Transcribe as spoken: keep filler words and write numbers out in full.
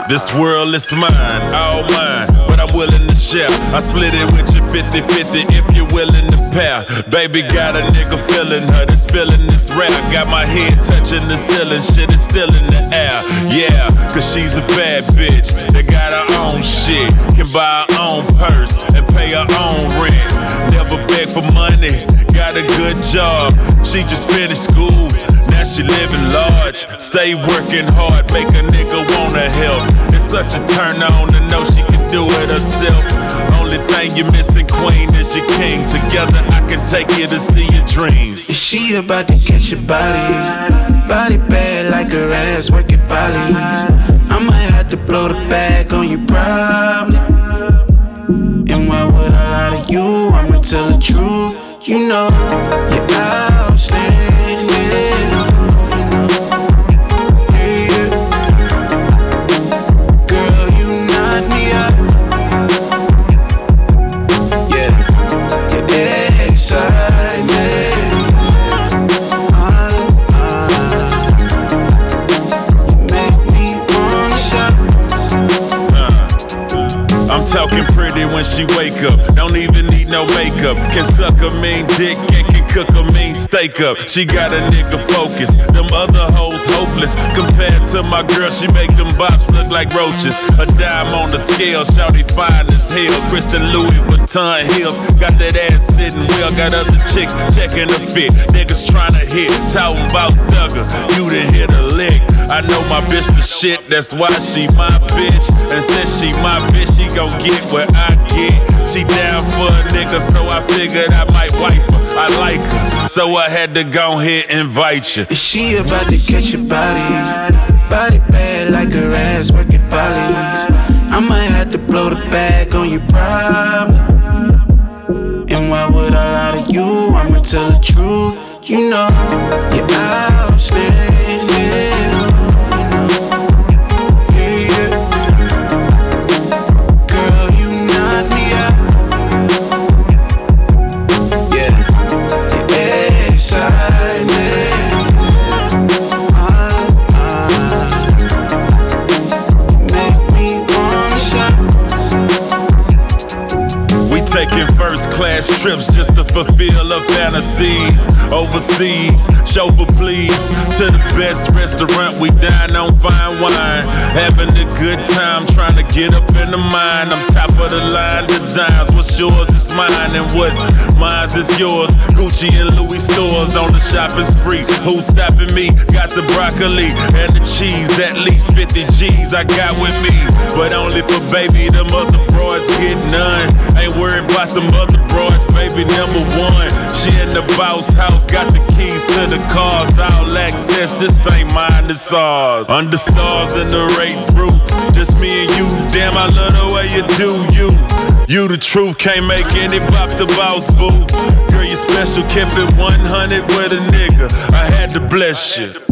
This world is mine, all mine, but I'm willing to share. I split it with you fifty fifty if you're willing to pair. Baby got a nigga feeling her, this feeling is rare. Got my head touching the ceiling, shit is still in the air. Yeah, cause she's a bad bitch that got her own shit, can buy her own purse and pay her own rent. Never beg for money, got a good job. She just finished school, now she living large. Stay working hard, make a nigga wanna help. It's such a turn on to know she can do it herself. Only thing you missing, queen, is your king. Together I can take you to see your dreams. Is she about to catch your body? Body bad like her ass working follies. I'ma have to blow the bag on you probably. And why would I lie to you? I'ma tell the truth. You know you're outstanding. Talking pretty when she wake up, don't even need no makeup. Can suck a mean dick and can cook a mean steak up. She got a nigga focused, them other hoes hopeless. Compared to my girl, she make them bops look like roaches. A dime on the scale, shawty fine as hell. Christian Louis Vuitton heels, got that ass sitting well. Got other chicks checking the fit, niggas trying to hit. Talking about Thugger, you done hit a lick. I know my bitch the shit, that's why she my bitch. And since she my bitch, she gon' get what I get. She down for a nigga, so I figured I might wife her. I like her, so I had to go ahead and invite you. Is she about to catch your body? Body bad like her ass working follies. I might have to blow the bag on you probably. And why would I lie to you? I'ma tell the truth. You know you're outstanding. Taking first class trips just to fulfill her fantasies. Overseas, chauffeur please, to the best restaurant, we dine on fine wine. Having a good time, trying to get up in the mind. I'm top of the line designs, what's yours is mine, and what's mine is yours. Gucci and Louis stores on the shopping spree. Who's stopping me? Got the broccoli and the cheese, at least fifty G's I got with me. But only for baby, them other broads get none. Ain't worried about them other broads, baby, number one. She in the boss house, got the keys to the cars, all access, this ain't mine, this ours. Under stars in the rate roof, just me and you, damn, I love the way you do you. You the truth, can't make any bop the boss, boo. Girl, you special, kept it one hundred with a nigga, I had to bless you.